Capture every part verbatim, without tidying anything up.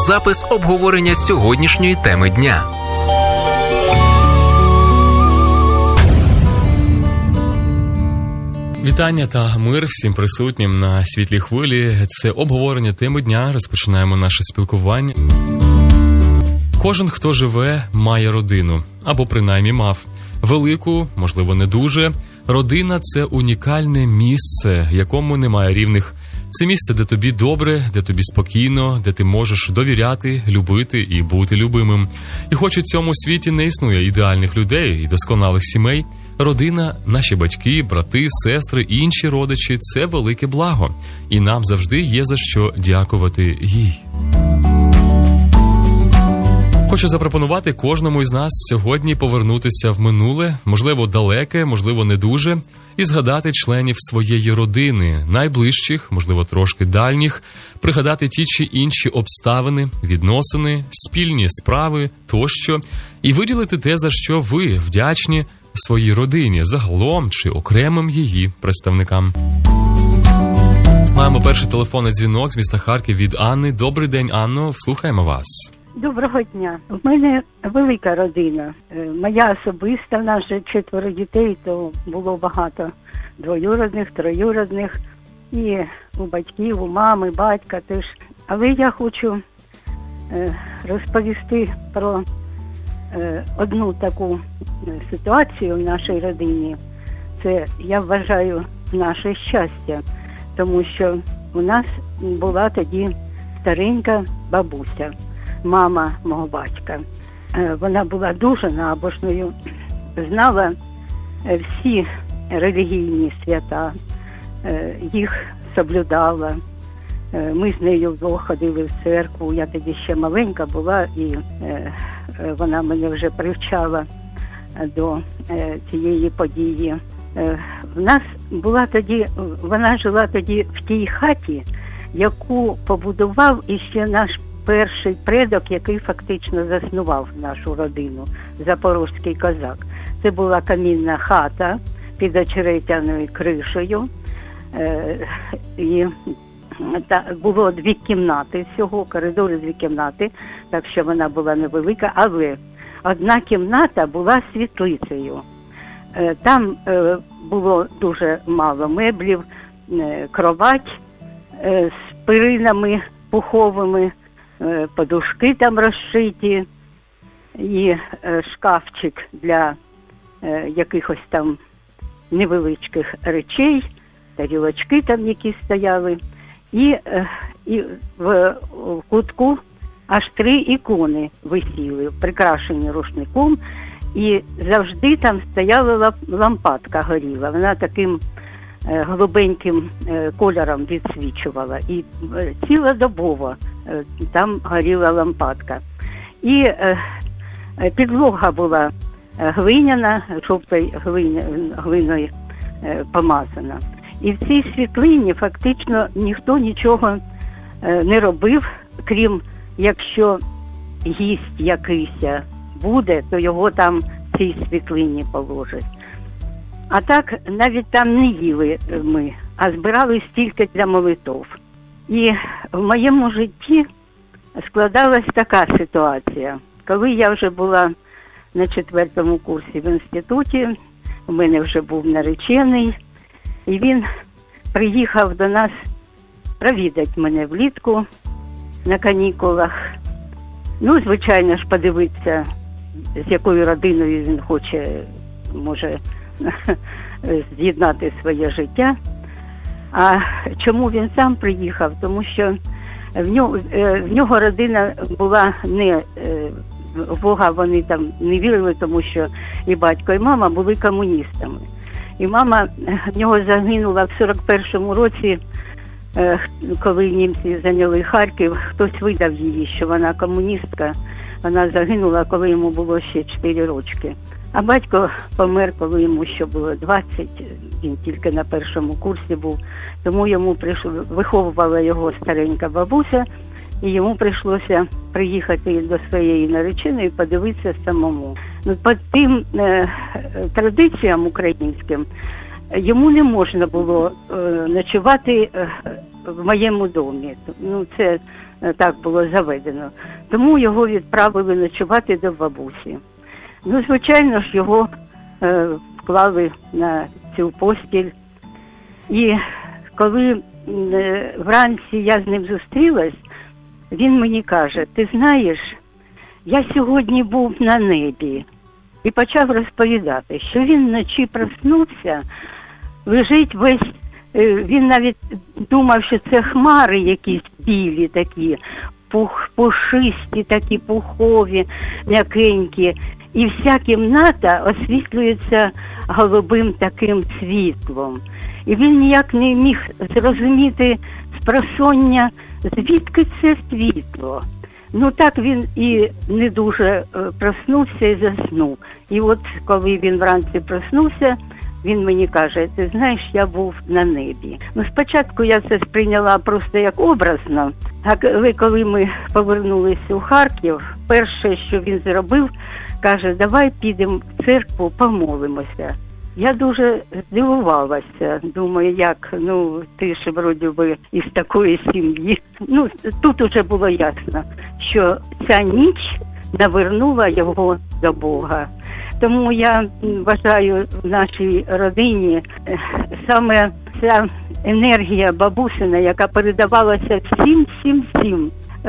запис обговорення сьогоднішньої теми дня. Вітання та мир всім присутнім на світлій хвилі. Це обговорення теми дня. Розпочинаємо наше спілкування. Кожен, хто живе, має родину. Або принаймні мав. Велику, можливо, не дуже. Родина – це унікальне місце, якому немає рівних. Це місце, де тобі добре, де тобі спокійно, де ти можеш довіряти, любити і бути любимим. І хоч у цьому світі не існує ідеальних людей і досконалих сімей, родина, наші батьки, брати, сестри, інші родичі – це велике благо. І нам завжди є за що дякувати їй. Хочу запропонувати кожному із нас сьогодні повернутися в минуле, можливо, далеке, можливо, не дуже, і згадати членів своєї родини, найближчих, можливо, трошки дальніх, пригадати ті чи інші обставини, відносини, спільні справи тощо, і виділити те, за що ви вдячні своїй родині, загалом чи окремим її представникам. Маємо перший телефонний дзвінок з міста Харків від Анни. Добрий день, Анно, слухаємо вас. Доброго дня. У мене велика родина. Моя особиста, в нас же четверо дітей, то було багато двоюродних, троюродних, і у батьків, у мами, батька теж. Але я хочу розповісти про одну таку ситуацію в нашій родині. Це, я вважаю, наше щастя, тому що у нас була тоді старенька бабуся, мама мого батька. Вона була дуже набожною, знала всі релігійні свята, їх соблюдала. Ми з нею вдвох ходили в церкву, я тоді ще маленька була, і вона мене вже привчала до цієї події. В нас була тоді, вона жила тоді в тій хаті, яку побудував іще наш перший предок, який фактично заснував нашу родину, запорозький козак. Це була камінна хата під очеретяною кришею. Е, і та, було дві кімнати всього, коридори дві кімнати, так що вона була невелика, але одна кімната була світлицею. Е, там е, було дуже мало меблів, е, кровать е, з перинами пуховими, подушки там розшиті і шкафчик для якихось там невеличких речей, тарілочки там які стояли. І, і в, в кутку аж три ікони висіли, прикрашені рушником, і завжди там стояла лампадка горіла. Вона таким голубеньким кольором відсвічувала. І цілодобово там горіла лампадка. І підлога була глиняна, жовтою глиною помазана. І в цій світлині фактично ніхто нічого не робив, крім якщо гість якийсь буде, то його там в цій світлині положать. А так навіть там не їли ми, а збирались тільки для молитов. І в моєму житті складалась така ситуація. Коли я вже була на четвертому курсі в інституті, у мене вже був наречений, і він приїхав до нас провідати мене влітку на канікулах. Ну, звичайно ж, подивитися, з якою родиною він хоче, може, з'єднати своє життя. А чому він сам приїхав? Тому що в нього, в нього родина була не в Бога, вони там не вірили, тому що і батько, і мама були комуністами. І мама в нього загинула в сорок першому році, коли німці зайняли Харків. Хтось видав її, що вона комуністка. Вона загинула, коли йому було ще чотири рочки. А батько помер, коли йому ще було двадцять, він тільки на першому курсі був. Тому йому прийшло, виховувала його старенька бабуся, і йому прийшлося приїхати до своєї нареченої і подивитися самому. Ну, по тим е, традиціям українським йому не можна було е, ночувати е, в моєму домі. Ну, це так було заведено. Тому його відправили ночувати до бабусі. Ну, звичайно ж, його е, вклали на цю постіль. І коли е, вранці я з ним зустрілась, він мені каже: ти знаєш, я сьогодні був на небі. І почав розповідати, що він вночі проснувся, лежить весь, він навіть думав, що це хмари якісь білі такі, пух, пушисті такі, пухові, м'якенькі. І вся кімната освітлюється голубим таким світлом. І він ніяк не міг зрозуміти спросоння, звідки це світло. Ну так він і не дуже проснувся і заснув. І от коли він вранці проснувся, він мені каже: ти знаєш, я був на небі. Ну, спочатку я це сприйняла просто як образно, але коли ми повернулися у Харків, перше, що він зробив, каже: давай підемо в церкву, помолимося. Я дуже здивувалася, думаю, як, ну, ти ж вроді би із такої сім'ї. Ну, тут уже було ясно, що ця ніч навернула його до Бога. Тому я вважаю, в нашій родині саме ця енергія бабусина, яка передавалася всім, всім, всім.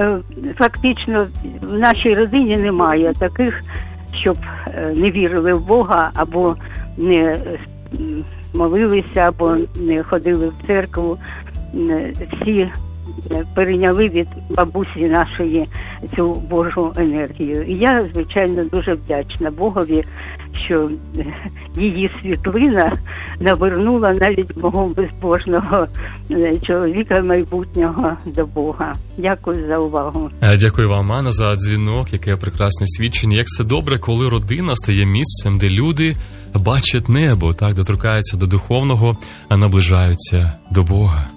Фактично в нашій родині немає таких, щоб не вірили в Бога, або не молилися, або не ходили в церкву. Всі перейняли від бабусі нашої цю Божу енергію. І я, звичайно, дуже вдячна Богові, що її світлина навернула навіть мого безбожного чоловіка майбутнього до Бога. Дякую за увагу. Дякую вам, Анна, за дзвінок, яке прекрасне свідчення. Як це добре, коли родина стає місцем, де люди бачать небо, так, доторкаються до духовного, а наближаються до Бога.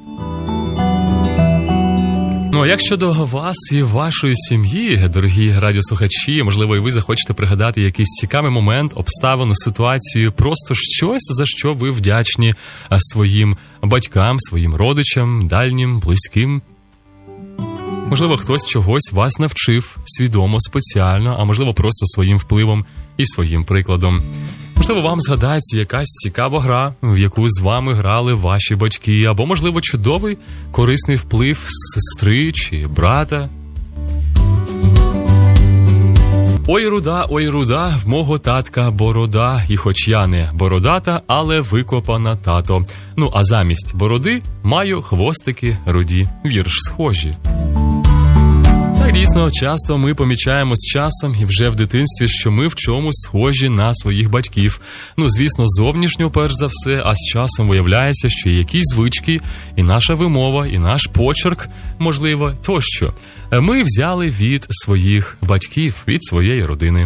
Ну, а як щодо вас і вашої сім'ї, дорогі радіослухачі, можливо, і ви захочете пригадати якийсь цікавий момент, обставину, ситуацію, просто щось, за що ви вдячні своїм батькам, своїм родичам, дальнім, близьким. Можливо, хтось чогось вас навчив свідомо, спеціально, а можливо, просто своїм впливом і своїм прикладом. Можливо, вам згадається якась цікава гра, в яку з вами грали ваші батьки, або, можливо, чудовий, корисний вплив сестри чи брата. Ой, руда, ой, руда, в мого татка борода, і хоч я не бородата, але викопана тато. Ну, а замість бороди маю хвостики руді. Вірш схожі. Так, дійсно, часто ми помічаємо з часом і вже в дитинстві, що ми в чомусь схожі на своїх батьків. Ну, звісно, зовнішньо, перш за все, а з часом виявляється, що є якісь звички, і наша вимова, і наш почерк, можливо, тощо. Ми взяли від своїх батьків, від своєї родини.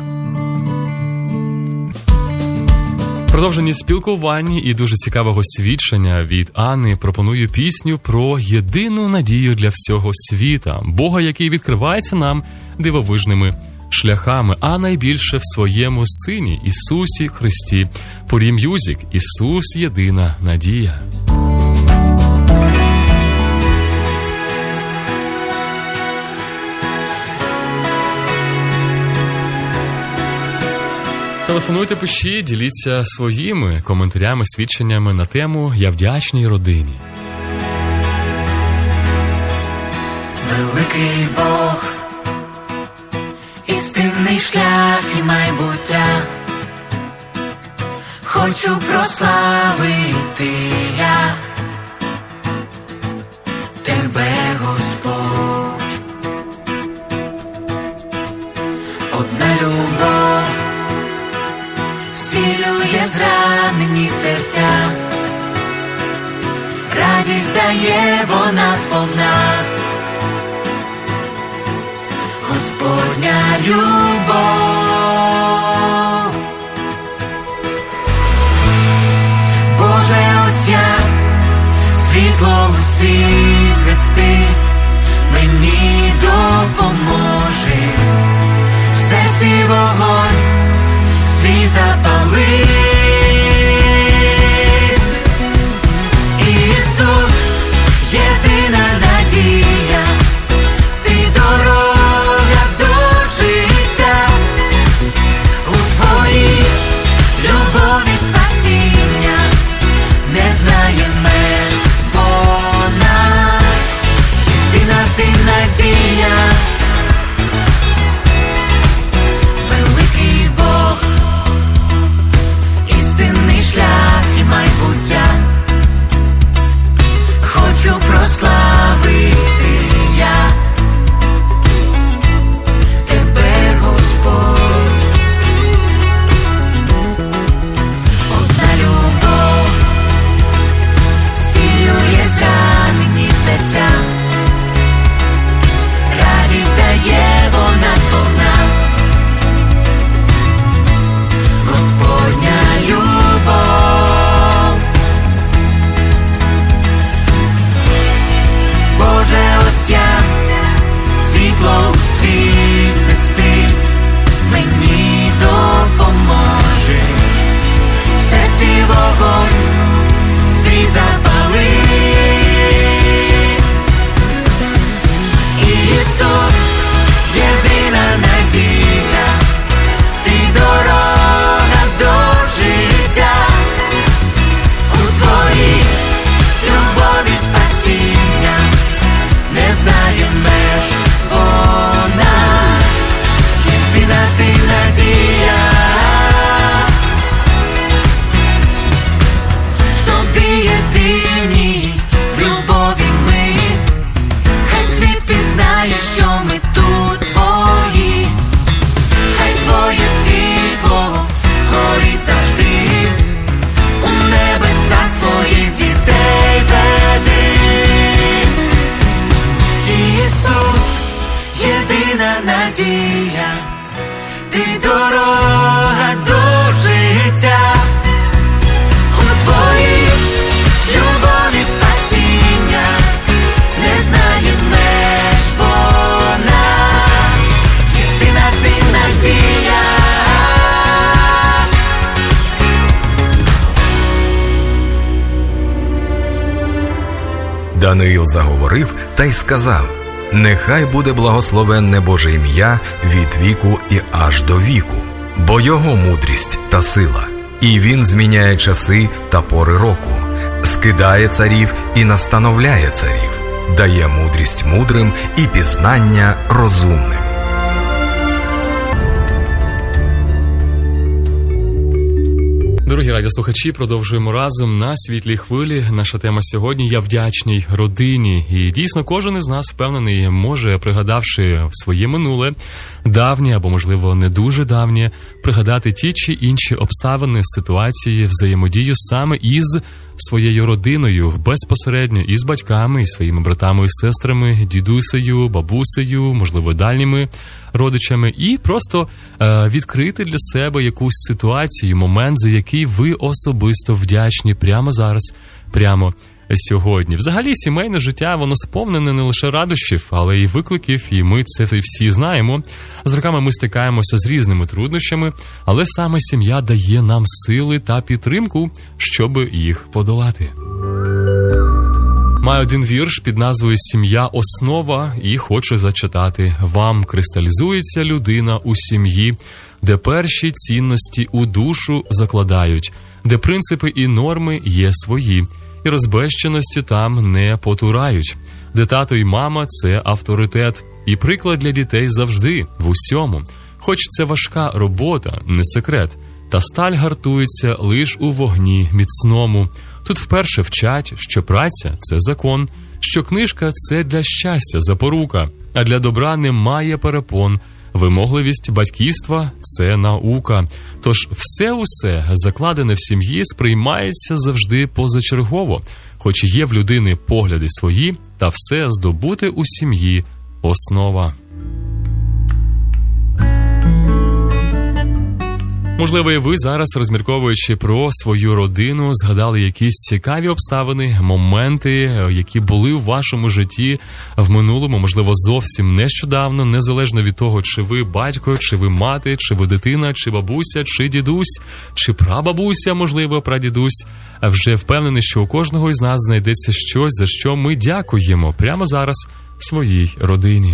Продовжені спілкування і дуже цікавого свідчення від Анни пропоную пісню про єдину надію для всього світа, Бога, який відкривається нам дивовижними шляхами, а найбільше в своєму Сині Ісусі Христі. Порі М'юзік. Ісус – єдина надія. Телефонуйте, пишіть, діліться своїми коментарями, свідченнями на тему «Я вдячній родині». Великий Бог, істинний шлях і майбуття, хочу прославити я Тебе, Господь. Одна любов зцілює зранені серця, радість дає вона сповна, Господня любов. Боже, ось я, світло у світ нести, мені допоможи, в серці вогонь свій запали. Ісус, єдиний надія, великий Бог, істинний шлях і майбуття. Хочу прославити я тебе, Господь. Одна любов зцілює зранені серця, радість дає вона сповна. Господня любов. Боже, ось я, світло у світ нести, мені допоможе. В серці вогонь свій запали. Ісус, єдина надія, ти дорога до життя. У твоїй любові спасіння не знає меж вона. Єдина ти надія, в тобі єдині, в любові ми. Хай світ пізнає, що ми тут твої. Хай твоє світло горить завжди. У небеса своїх дітей веди. Ісус, єдина надія, ти дорога до життя. У твоїй любові спасіння не знає меж вона. Єдина ти надія. Даниїл заговорив та й сказав: «Нехай буде благословенне Боже ім'я від віку і аж до віку, бо його мудрість та сила, і він зміняє часи та пори року, скидає царів і настановляє царів, дає мудрість мудрим і пізнання розумним». Дорогі радіослухачі, продовжуємо разом на світлій хвилі. Наша тема сьогодні «Я вдячний родині». І дійсно кожен із нас, впевнений, може, пригадавши своє минуле, давнє або, можливо, не дуже давнє, пригадати ті чи інші обставини, ситуації, взаємодію саме із своєю родиною, безпосередньо із батьками, із своїми братами і сестрами, дідусею, бабусею, можливо, дальніми родичами, і просто е, відкрити для себе якусь ситуацію, момент, за який ви особисто вдячні прямо зараз, прямо сьогодні. Взагалі, сімейне життя, воно сповнене не лише радощів, але й викликів, і ми це всі знаємо. З роками ми стикаємося з різними труднощами, але саме сім'я дає нам сили та підтримку, щоб їх подолати. Маю один вірш під назвою «Сім'я – основа» і хочу зачитати. «Вам кристалізується людина у сім'ї, де перші цінності у душу закладають, де принципи і норми є свої, і розбещеності там не потурають, де тато і мама – це авторитет, і приклад для дітей завжди, в усьому. Хоч це важка робота, не секрет, та сталь гартується лиш у вогні міцному. Тут вперше вчать, що праця – це закон, що книжка – це для щастя запорука, а для добра немає перепон. Вимогливість батьківства – це наука. Тож все-усе, закладене в сім'ї, сприймається завжди позачергово, хоч є в людини погляди свої, та все здобути у сім'ї – основа». Можливо, і ви зараз, розмірковуючи про свою родину, згадали якісь цікаві обставини, моменти, які були в вашому житті в минулому, можливо, зовсім нещодавно, незалежно від того, чи ви батько, чи ви мати, чи ви дитина, чи бабуся, чи дідусь, чи прабабуся, можливо, прадідусь. Вже впевнений, що у кожного із нас знайдеться щось, за що ми дякуємо прямо зараз своїй родині.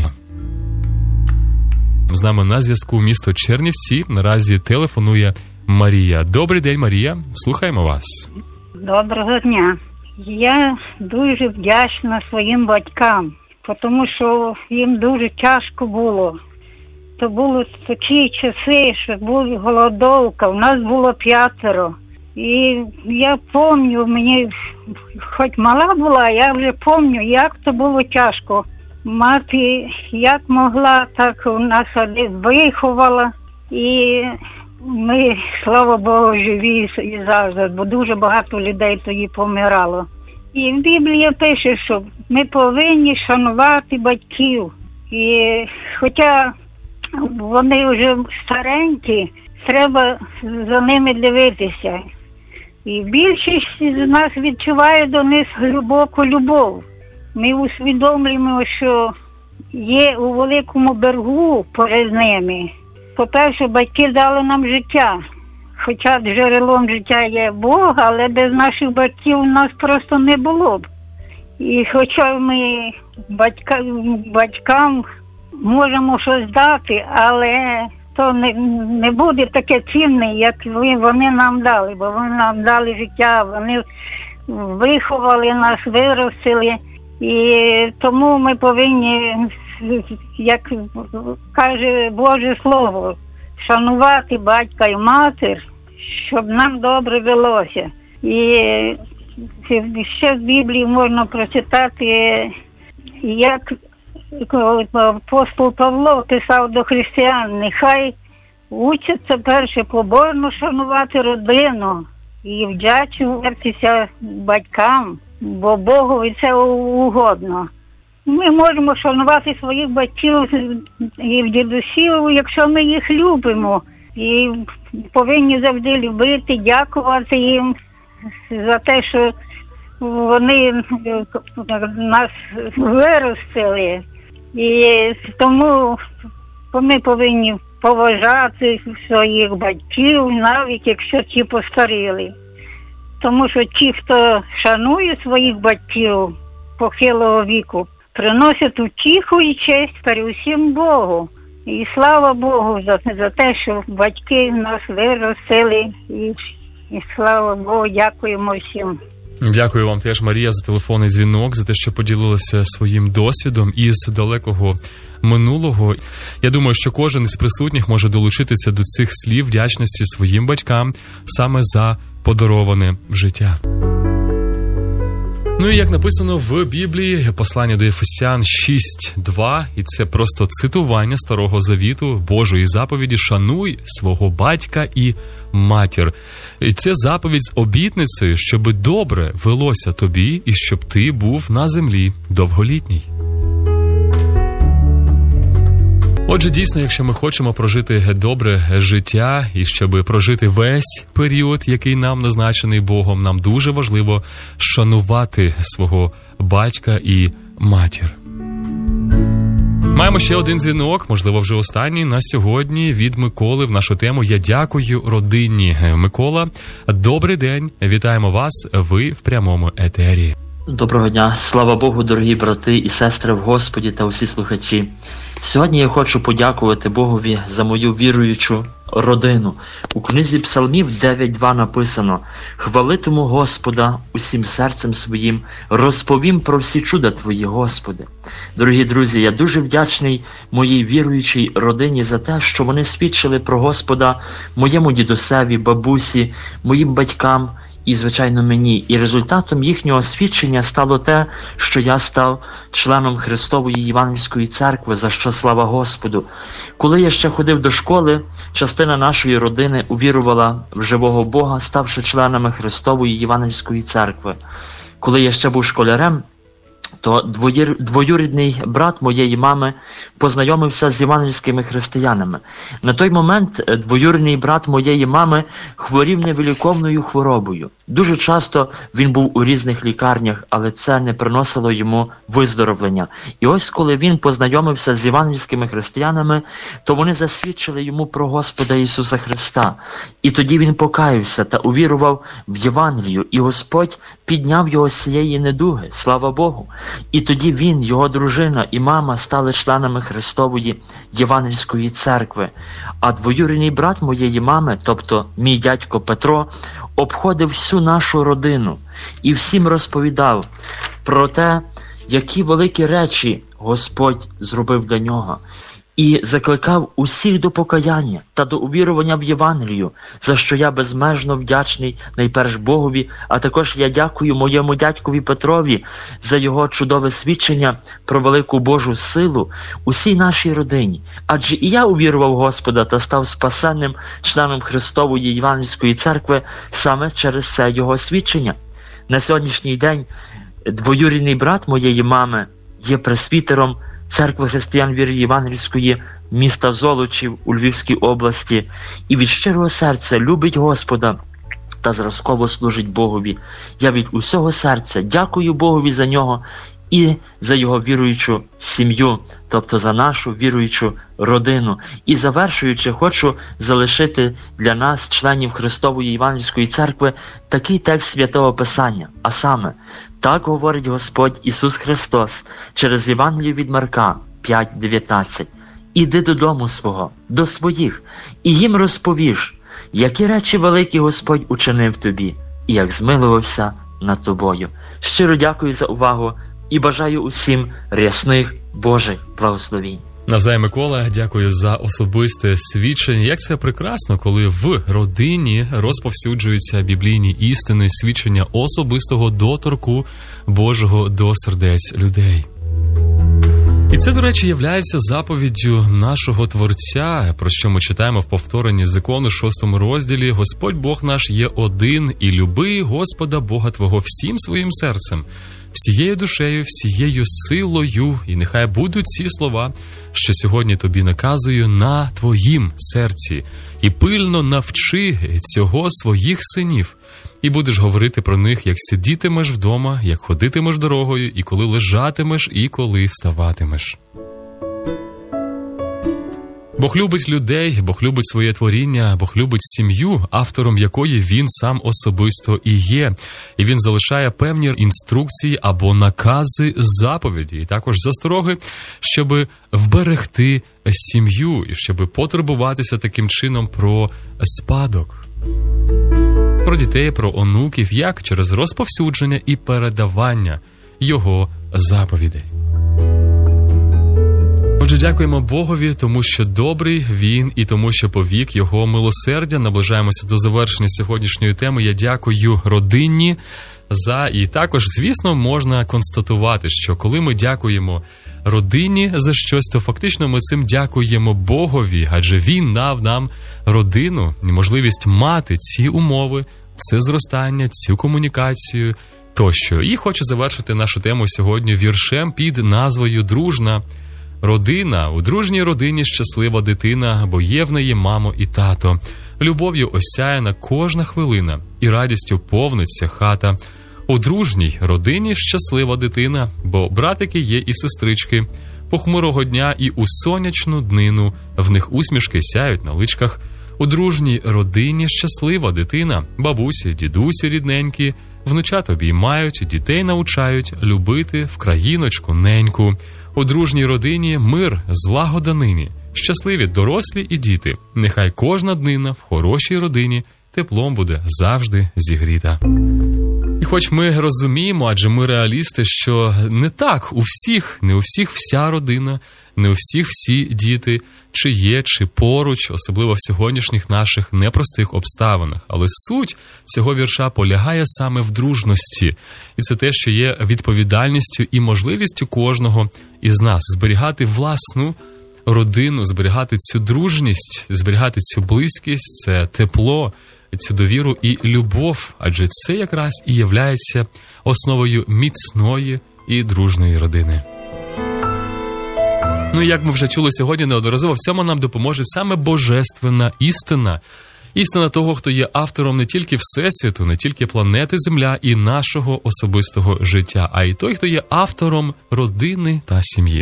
З нами на зв'язку місто Чернівці. Наразі телефонує Марія. Добрий день, Марія. Слухаємо вас. Доброго дня. Я дуже вдячна своїм батькам, тому що їм дуже тяжко було. То були такі часи, що була голодовка, у нас було п'ятеро. І я пам'ятаю, мені, хоч мала була, я вже пам'ятаю, як то було тяжко. Мати як могла, так у нас виховала. І ми, слава Богу, живі і завжди, бо дуже багато людей тоді помирало. І в Біблії пише, що ми повинні шанувати батьків. І хоча вони вже старенькі, треба за ними дивитися. І більшість з нас відчуває до них глибоку любов. Ми усвідомлюємо, що є у великому боргу перед ними. По-перше, батьки дали нам життя. Хоча джерелом життя є Бог, але без наших батьків у нас просто не було б. І хоча ми батька, батькам можемо щось дати, але то не, не буде таке цінне, як вони нам дали. Бо вони нам дали життя, вони виховали нас, виростили. І тому ми повинні, як каже Боже Слово, шанувати батька і матір, щоб нам добре велося. І ще в Біблії можна прочитати, як апостол Павло писав до християн: нехай учаться перше побожно шанувати родину і вдячуватися батькам, бо Богові це угодно. Ми можемо шанувати своїх батьків і дідусів, якщо ми їх любимо. І повинні завжди любити, дякувати їм за те, що вони нас виростили. І тому ми повинні поважати своїх батьків, навіть якщо ті постаріли. Тому що ті, хто шанує своїх батьків похилого віку, приносять утіху і честь перед Богу. І слава Богу за, за те, що батьки нас виростили. І, і слава Богу, дякуємо всім. Дякую вам теж, Марія, за телефонний дзвінок, за те, що поділилася своїм досвідом із далекого минулого. Я думаю, що кожен із присутніх може долучитися до цих слів вдячності своїм батькам саме за подароване життя. Ну і як написано в Біблії, послання до Ефесян шість два, і це просто цитування Старого Завіту, Божої заповіді: «Шануй свого батька і матір». І це заповідь з обітницею, щоби добре велося тобі і щоб ти був на землі довголітній. Отже, дійсно, якщо ми хочемо прожити добре життя і щоб прожити весь період, який нам назначений Богом, нам дуже важливо шанувати свого батька і матір. Маємо ще один дзвінок, можливо, вже останній на сьогодні, від Миколи в нашу тему «Я дякую родині». Микола, добрий день, вітаємо вас, ви в прямому етері. Доброго дня, слава Богу, дорогі брати і сестри в Господі та усі слухачі. Сьогодні я хочу подякувати Богові за мою віруючу родину. У книзі Псалмів дев'ять два написано: «Хвалитиму Господа усім серцем своїм, розповім про всі чуда Твої, Господи». Дорогі друзі, я дуже вдячний моїй віруючій родині за те, що вони свідчили про Господа моєму дідусеві, бабусі, моїм батькам і, звичайно, мені. І результатом їхнього свідчення стало те, що я став членом Христової Євангельської церкви, за що слава Господу. Коли я ще ходив до школи, частина нашої родини увірувала в живого Бога, ставши членами Христової Євангельської церкви. Коли я ще був школярем, то двоюрідний брат моєї мами познайомився з євангельськими християнами. На той момент двоюрідний брат моєї мами хворів невиліковною хворобою. Дуже часто він був у різних лікарнях, але це не приносило йому виздоровлення. І ось коли він познайомився з євангельськими християнами, то вони засвідчили йому про Господа Ісуса Христа. І тоді він покаявся та увірував в Євангелію, і Господь підняв його з цієї недуги, слава Богу. І тоді він, його дружина і мама стали членами Христової Євангельської церкви. А двоюрідний брат моєї мами, тобто мій дядько Петро, обходив всю нашу родину і всім розповідав про те, які великі речі Господь зробив для нього. І закликав усіх до покаяння та до увірування в Євангелію, за що я безмежно вдячний найперш Богові, а також я дякую моєму дядькові Петрові за його чудове свідчення про велику Божу силу усій нашій родині. Адже і я увірував в Господа та став спасенним членом Христової Євангельської церкви саме через це його свідчення. На сьогоднішній день двоюрідний брат моєї мами є пресвітером Церкви християн віри Євангельської міста Золочів у Львівській області і від щирого серця любить Господа та зразково служить Богові. Я від усього серця дякую Богові за нього і за його віруючу сім'ю, тобто за нашу віруючу родину. І завершуючи, хочу залишити для нас, членів Христової Євангельської церкви, такий текст Святого Писання, а саме: так говорить Господь Ісус Христос через Євангелію від Марка п'ять дев'ятнадцять. Іди додому свого, до своїх, і їм розповіш, які речі великі Господь учинив тобі, і як змилувався над тобою. Щиро дякую за увагу і бажаю усім рясних Божих благословінь. Навзаєм, Микола, дякую за особисте свідчення. Як це прекрасно, коли в родині розповсюджуються біблійні істини, свідчення особистого доторку Божого до сердець людей. І це, до речі, являється заповіддю нашого Творця, про що ми читаємо в повторенні закону, шостому розділі. Господь Бог наш є один, і люби Господа Бога твого всім своїм серцем, всією душею, всією силою. І нехай будуть ці слова, що сьогодні тобі наказую, на твоїм серці. І пильно навчи цього своїх синів. І будеш говорити про них, як сидітимеш вдома, як ходитимеш дорогою, і коли лежатимеш, і коли вставатимеш. Бог любить людей, Бог любить своє творіння, Бог любить сім'ю, автором якої Він сам особисто і є. І Він залишає певні інструкції або накази, заповіді, і також застороги, щоб вберегти сім'ю, і щоб потурбуватися таким чином про спадок. Про дітей, про онуків, як через розповсюдження і передавання його заповідей. Отже, дякуємо Богові, тому що добрий Він і тому, що повік Його милосердя. Наближаємося до завершення сьогоднішньої теми. Я дякую родині за... І також, звісно, можна констатувати, що коли ми дякуємо родині за щось, то фактично ми цим дякуємо Богові, адже Він дав нам родину і можливість мати ці умови, це зростання, цю комунікацію тощо. І хочу завершити нашу тему сьогодні віршем під назвою «Дружна родина». У дружній родині щаслива дитина, бо є в неї мамо і тато. Любов'ю осяяна кожна хвилина, і радістю повниться хата. У дружній родині щаслива дитина, бо братики є і сестрички. Похмурого дня і у сонячну днину в них усмішки сяють на личках. У дружній родині щаслива дитина, бабусі, дідусі рідненькі, внучат обіймають, дітей навчають любити в країночку неньку. У дружній родині мир, злагода нині, щасливі дорослі і діти. Нехай кожна днина в хорошій родині теплом буде завжди зігріта. І хоч ми розуміємо, адже ми реалісти, що не так у всіх, не у всіх вся родина, не у всіх всі діти, чи є, чи поруч, особливо в сьогоднішніх наших непростих обставинах. Але суть цього вірша полягає саме в дружності. І це те, що є відповідальністю і можливістю кожного із нас зберігати власну родину, зберігати цю дружність, зберігати цю близькість, це тепло, цю довіру і любов, адже це якраз і являється основою міцної і дружної родини. Ну і як ми вже чули сьогодні неодноразово, в цьому нам допоможе саме божественна істина. Істина того, хто є автором не тільки Всесвіту, не тільки планети Земля і нашого особистого життя, а й той, хто є автором родини та сім'ї.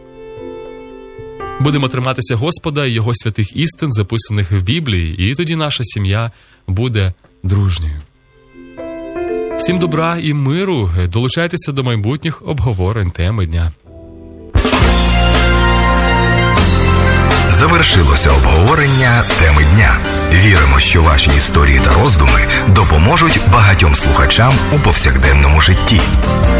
Будемо триматися Господа і Його святих істин, записаних в Біблії, і тоді наша сім'я буде дружньою. Всім добра і миру, долучайтеся до майбутніх обговорень теми дня. Завершилося обговорення теми дня. Віримо, що ваші історії та роздуми допоможуть багатьом слухачам у повсякденному житті.